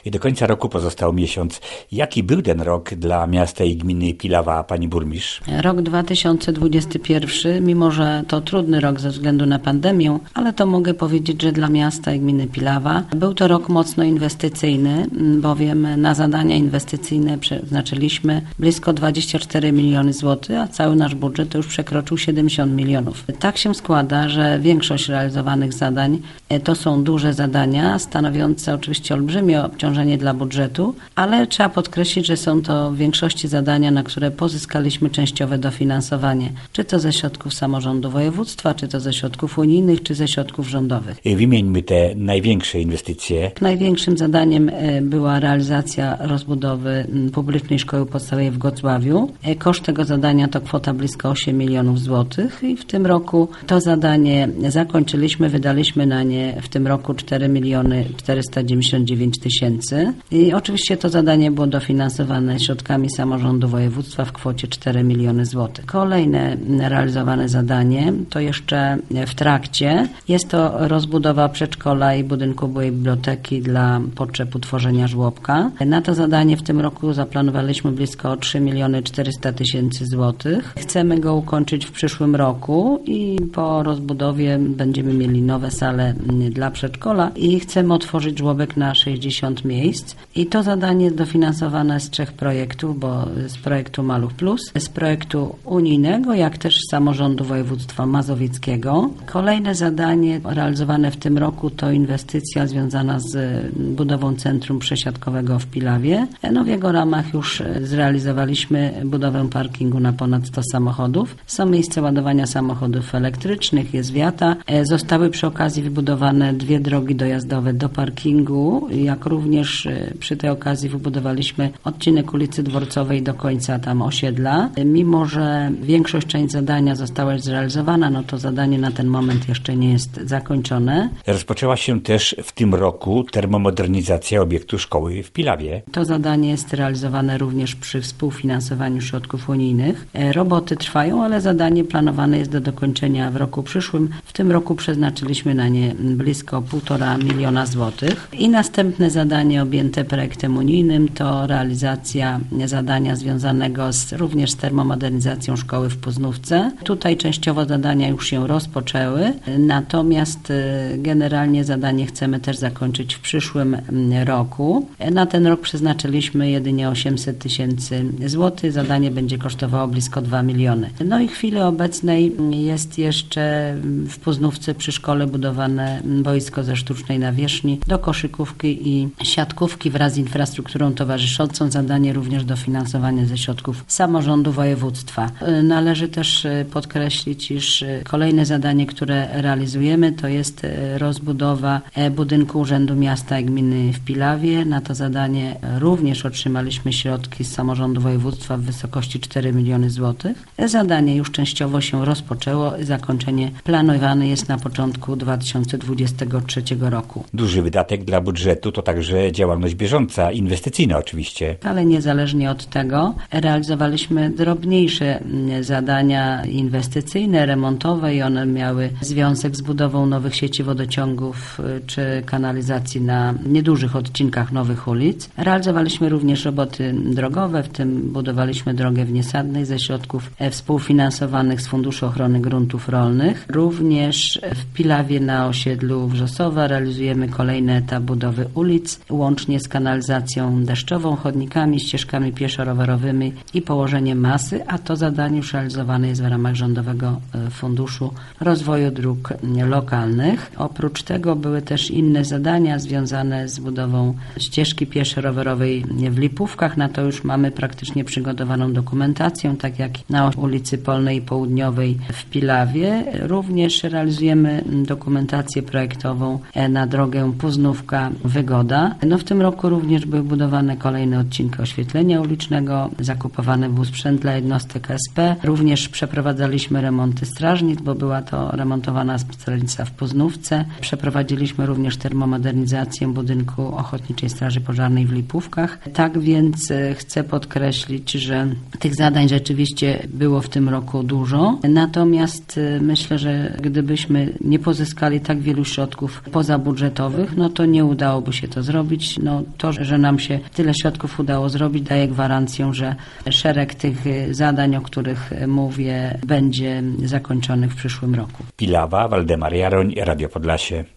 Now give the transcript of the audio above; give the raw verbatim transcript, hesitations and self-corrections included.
I do końca roku pozostał miesiąc. Jaki był ten rok dla miasta i gminy Pilawa, pani burmistrz? Rok dwa tysiące dwudziesty pierwszy, mimo że to trudny rok ze względu na pandemię, ale to mogę powiedzieć, że dla miasta i gminy Pilawa był to rok mocno inwestycyjny, bowiem na zadania inwestycyjne przeznaczyliśmy blisko dwadzieścia cztery miliony złotych, a cały nasz budżet to już przekroczył siedemdziesiąt milionów. Tak się składa, że większość realizowanych zadań to są duże zadania, stanowiące oczywiście olbrzymie obciążenie dla budżetu, ale trzeba podkreślić, że są to w większości zadania, na które pozyskaliśmy częściowe dofinansowanie, czy to ze środków samorządu województwa, czy to ze środków unijnych, czy ze środków rządowych. Wymieńmy te największe inwestycje. Największym zadaniem była realizacja rozbudowy publicznej szkoły podstawowej w Gocławiu. Koszt tego zadania to kwota blisko osiem milionów złotych i w tym roku to zadanie zakończyliśmy, wydaliśmy na nie w tym roku cztery miliony czterysta dziewięćdziesiąt dziewięć tysięcy i oczywiście to zadanie było dofinansowane środkami samorządu województwa w kwocie cztery miliony złotych. Kolejne realizowane zadanie to jeszcze w trakcie. Jest to rozbudowa przedszkola i budynku byłej biblioteki dla potrzeb utworzenia żłobka. Na to zadanie w tym roku zaplanowaliśmy blisko trzy miliony czterysta tysięcy złotych. Chcemy go ukończyć w przyszłym roku i po rozbudowie będziemy mieli nowe sale dla przedszkola i chcemy otworzyć żłobek na sześćdziesiąt miejsc. I to zadanie dofinansowane z trzech projektów, bo z projektu Maluch Plus, z projektu unijnego, jak też z samorządu województwa mazowieckiego. Kolejne zadanie realizowane w tym roku to inwestycja związana z budową centrum przesiadkowego w Pilawie. No w jego ramach już zrealizowaliśmy budowę parkingu na ponad sto samochodów. Są miejsca ładowania samochodów elektrycznych, jest wiata. Zostały przy okazji wybudowane dwie drogi dojazdowe do parkingu, jak również przy tej okazji wybudowaliśmy odcinek ulicy Dworcowej do końca tam osiedla. Mimo że większość część zadania została już zrealizowana, no to zadanie na ten moment jeszcze nie jest zakończone. Rozpoczęła się też w tym roku termomodernizacja obiektu szkoły w Pilawie. To zadanie jest realizowane również przy współfinansowaniu środków unijnych. Roboty trwają, ale zadanie planowane jest do dokończenia w roku przyszłym. W tym roku przeznaczyliśmy na nie blisko półtora miliona złotych. I następne zadanie objęte projektem unijnym to realizacja zadania związanego z, również z termomodernizacją szkoły w Poznówce. Tutaj częściowo zadania już się rozpoczęły, natomiast generalnie zadanie chcemy też zakończyć w przyszłym roku. Na ten rok przeznaczyliśmy jedynie osiemset tysięcy złotych. Zadanie będzie kosztowało blisko dwa miliony. No i w chwili obecnej jest jeszcze w Poznówce przy szkole budowane boisko ze sztucznej nawierzchni do koszykówki i siatkówki wraz z infrastrukturą towarzyszącą. Zadanie również dofinansowane ze środków samorządu województwa. Należy też podkreślić, iż kolejne zadanie, które realizujemy, to jest rozbudowa budynku Urzędu Miasta i Gminy w Pilawie. Na to zadanie również otrzymaliśmy środki z samorządu województwa w wysokości cztery miliony złotych. Zadanie już częściowo się rozpoczęło. Zakończenie planowane jest na początku dwa tysiące dwudziestego trzeciego roku. Duży wydatek dla budżetu to także działalność bieżąca, inwestycyjna oczywiście. Ale niezależnie od tego realizowaliśmy drobniejsze zadania inwestycyjne, remontowe i one miały związek z budową nowych sieci wodociągów czy kanalizacji na niedużych odcinkach nowych ulic. Realizowaliśmy również roboty drogowe, w tym budowaliśmy drogę w Niesadnej ze środków współfinansowanych z Funduszu Ochrony Gruntów Rolnych. Również w Pilawie na osiedlu Wrzosowa realizujemy kolejny etap budowy ulic, łącznie z kanalizacją deszczową, chodnikami, ścieżkami pieszo-rowerowymi i położeniem masy, a to zadanie już realizowane jest w ramach Rządowego Funduszu Rozwoju Dróg Lokalnych. Oprócz tego były też inne zadania związane z budową ścieżki pieszo-rowerowej w Lipówkach. Na to już mamy praktycznie przygotowaną dokumentację, tak jak na ulicy Polnej i Południowej w Pilawie. Również realizujemy dokumentację projektową na drogę Poznówka-Wygoda. No w tym roku również były budowane kolejne odcinki oświetlenia ulicznego, zakupowany był sprzęt dla jednostek S P. Również przeprowadzaliśmy remonty strażnic, bo była to remontowana strzelnica w Poznówce. Przeprowadziliśmy również termomodernizację budynku Ochotniczej Straży Pożarnej w Lipówkach. Tak więc chcę podkreślić, że tych zadań rzeczywiście było w tym roku dużo. Natomiast myślę, że gdybyśmy nie pozyskali tak wielu środków pozabudżetowych, no to nie udałoby się to zrobić. zrobić. No, to, że nam się tyle środków udało zrobić, daje gwarancję, że szereg tych zadań, o których mówię, będzie zakończonych w przyszłym roku. Pilawa, Waldemar Jaroń, Radio Podlasie.